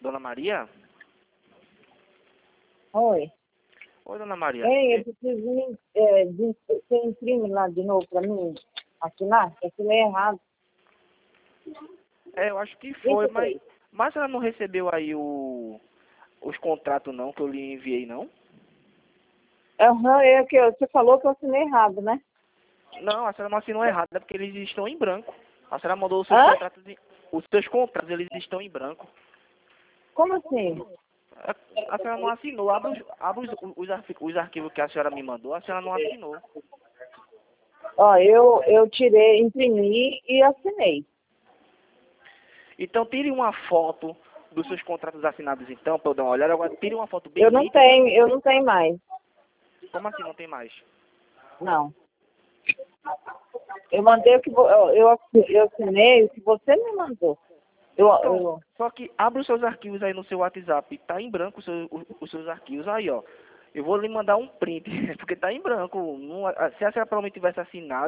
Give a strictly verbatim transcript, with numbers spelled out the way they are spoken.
Dona Maria? Oi. Oi, Dona Maria. Ei, eu preciso de, é, de, você imprime lá de novo para mim, assinar? Eu assinei errado. É, eu acho que foi, vinte e três. mas, mas ela não recebeu aí o, os contratos não, que eu lhe enviei, não? Aham, é que eu- você falou que eu assinei errado, né? Não, a senhora não assinou errado, é porque eles estão em branco. A senhora mandou os seus Hã? contratos, em- os seus contratos, eles estão em branco. Como assim? A, a senhora não assinou, abre, os, abre os, os, arqui- os arquivos que a senhora me mandou, a senhora não assinou. Ó, eu, eu tirei, imprimi e assinei. Então tire uma foto dos seus contratos assinados então, para eu dar uma olhada. Agora tire uma foto bem Eu não nítida. tenho, eu não tenho mais. Como assim não tem mais? Não. Eu mandei o que vo- eu, eu assi- eu assinei o que você me mandou. Eu, Então, eu, só que abre os seus arquivos aí no seu WhatsApp. Tá em branco os seus, os, os seus arquivos aí, ó. Eu vou lhe mandar um print, porque tá em branco. Não- se a senhora provavelmente tivesse assinado,